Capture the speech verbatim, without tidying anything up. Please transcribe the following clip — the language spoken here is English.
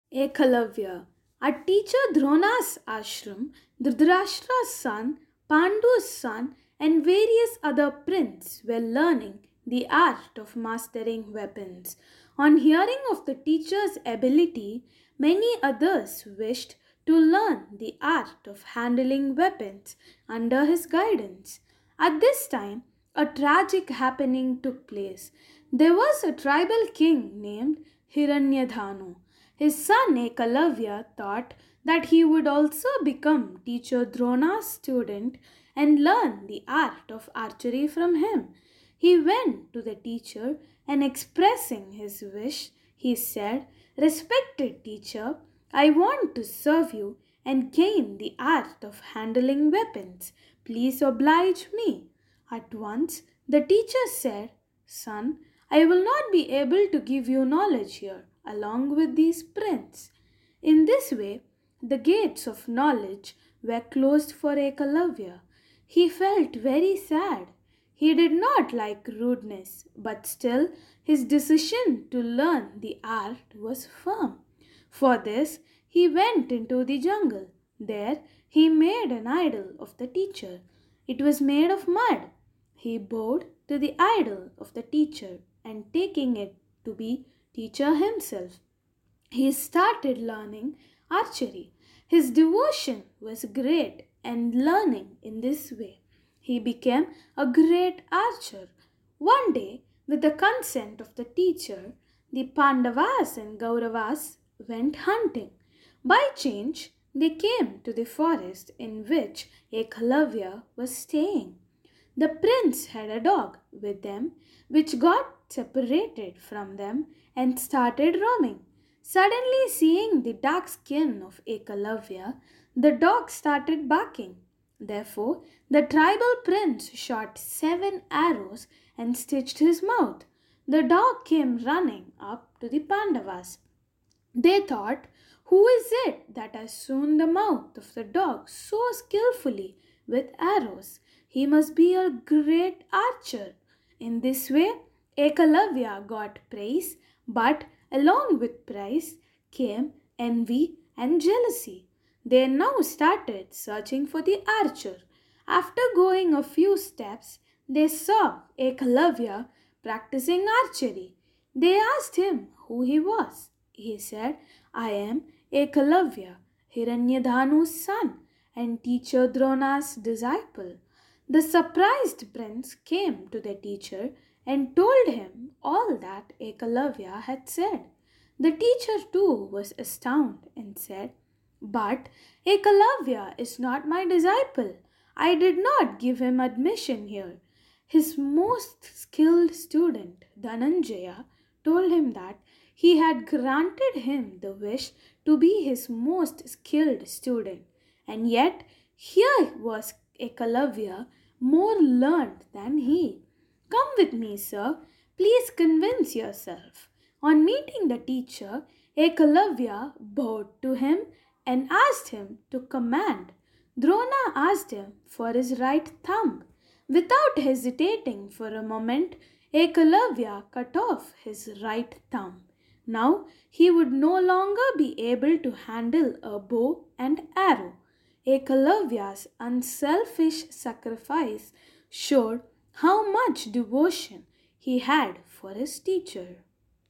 Ekalavya. At teacher Drona's ashram, Dhritarashtra's son, Pandu's son, and various other princes were learning the art of mastering weapons. On hearing of the teacher's ability, many others wished to learn the art of handling weapons under his guidance. At this time, a tragic happening took place. There was a tribal king named Hiranyadhanu. His son Ekalavya thought that he would also become teacher Drona's student and learn the art of archery from him. He went to the teacher and expressing his wish, he said, "Respected teacher, I want to serve you and gain the art of handling weapons. Please oblige me." At once the teacher said, "Son, I will not be able to give you knowledge here along with these princes." In this way, the gates of knowledge were closed for Ekalavya. He felt very sad. He did not like rudeness, but still his decision to learn the art was firm. For this, he went into the jungle. There, he made an idol of the teacher. It was made of mud. He bowed to the idol of the teacher and taking it to be teacher himself, he started learning archery. His devotion was great, and learning in this way, he became a great archer. One day, with the consent of the teacher, the Pandavas and Kauravas went hunting. By chance, they came to the forest in which Ekalavya was staying. The prince had a dog with them, which got separated from them and started roaming. Suddenly, seeing the dark skin of Ekalavya, the dog started barking. Therefore, the tribal prince shot seven arrows and stitched his mouth. The dog came running up to the Pandavas. They thought, "Who is it that has sewn the mouth of the dog so skillfully with arrows? He must be a great archer." In this way, Ekalavya got praise, but along with praise came envy and jealousy. They now started searching for the archer. After going a few steps, they saw Ekalavya practicing archery. They asked him who he was. He said, "I am Ekalavya, Hiranyadhanu's son and teacher Drona's disciple." The surprised prince came to the teacher and told him all that Ekalavya had said. The teacher too was astounded and said, "But Ekalavya is not my disciple. I did not give him admission here." His most skilled student, Dhananjaya, told him that he had granted him the wish to be his most skilled student, and yet here was Ekalavya more learned than he. "Come with me, sir. Please convince yourself." On meeting the teacher, Ekalavya bowed to him and asked him to command. Drona asked him for his right thumb. Without hesitating for a moment, Ekalavya cut off his right thumb. Now he would no longer be able to handle a bow and arrow. Ekalavya's unselfish sacrifice showed how much devotion he had for his teacher.